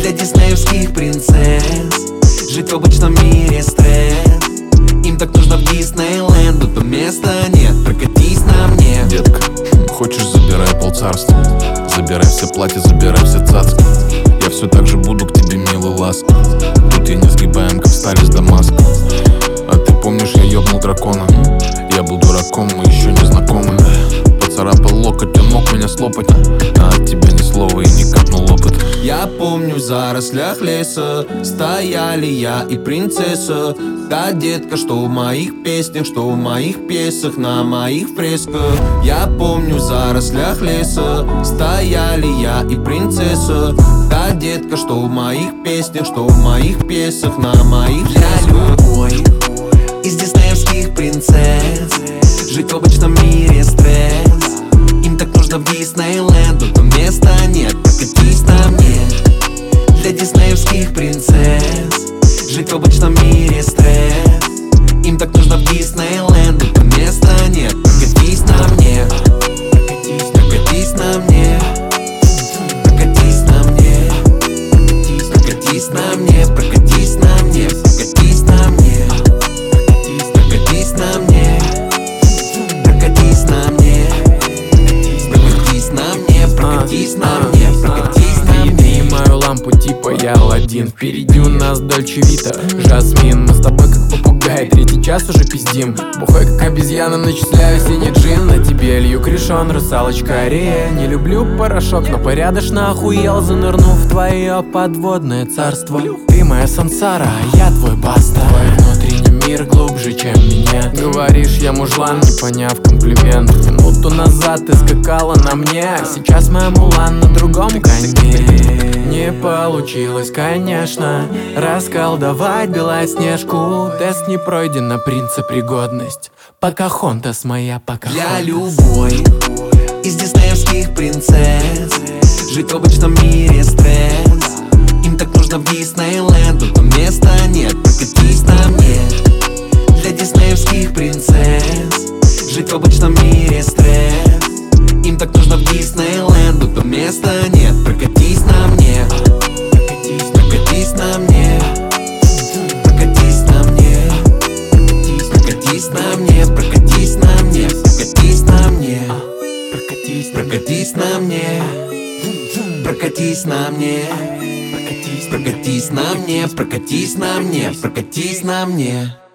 для диснеевских принцесс. Жить в обычном мире стресс. Им так нужно в Диснейленд, но там места нет, прокатись на мне. Детка, хочешь, забирай полцарства. Забирай все платья, забирай все цацки. Я все так же буду к тебе милый ласки. Тут я не сгибаем, как стали с Дамаска. А ты помнишь, я ёбнул дракона? Я буду раком, мы еще не знакомы. Поцарапал локоть, он мог меня слопать, а от тебя ни слова и не капнул опыт. Я помню, в зарослях леса стояли я и принцесса. Та детка, что в моих песнях, что в моих пьесах, на моих фресках. Я помню, в зарослях леса стояли я и принцесса. Та детка, что в моих песнях, что в моих пьесах, на моих фресках. Я любой из диснеевских принцесс. Жить в обычном мире стресс. Им так нужно в Диснейленд, но там места нет, прокатись на мне. Для диснеевских принцесс. Жить в обычном мире стресс. Им так нужно в Диснейленд, но там места нет, прокатись на мне. Прокатись на мне. Прокатись на мне. Прокатись на мне. Прокатись на мне. Прокатись на мне. Прокатись на мне. Прокатись на мне. Прокатись на мне. Прокатись на мне. Прокатись на мне. Мою лампу типа я Аладдин. Впереди у нас Дольче Вита, Жасмин. Мы с тобой как попугай, третий час уже пиздим. Бухой как обезьяна, начисляю синий джин. На тебе лью кришон, русалочка Арея. Не люблю порошок, но порядочно охуел, занырнув в твое подводное царство. Ты моя сансара, а я твой баста. Твой внутренний мир глубже, чем меня. Говоришь, я мужлан, не поняв комплимент. Минуту назад ты скакала на мне, сейчас моя Мулан на другом коне. Не получилось, конечно, расколдовать Белоснежку. Тест не пройден на принципригодность. Покахонтас моя, Покахонтас. Я любой из диснеевских принцесс. Жить в обычном мире стресс. Им так нужно в Диснейленд, но там места нет, прокатись на мне. Для диснеевских принцесс. Жить в обычном мире стресс. Им так нужно в Диснейленд, но там места нет, прокатись на мне. Прокатись на мне. Прокатись на мне. Прокатись на мне. Прокатись на мне. Прокатись на мне. Прокатись на мне. Прокатись на мне. Прокатись на мне. Прокатись на мне. Прокатись на мне.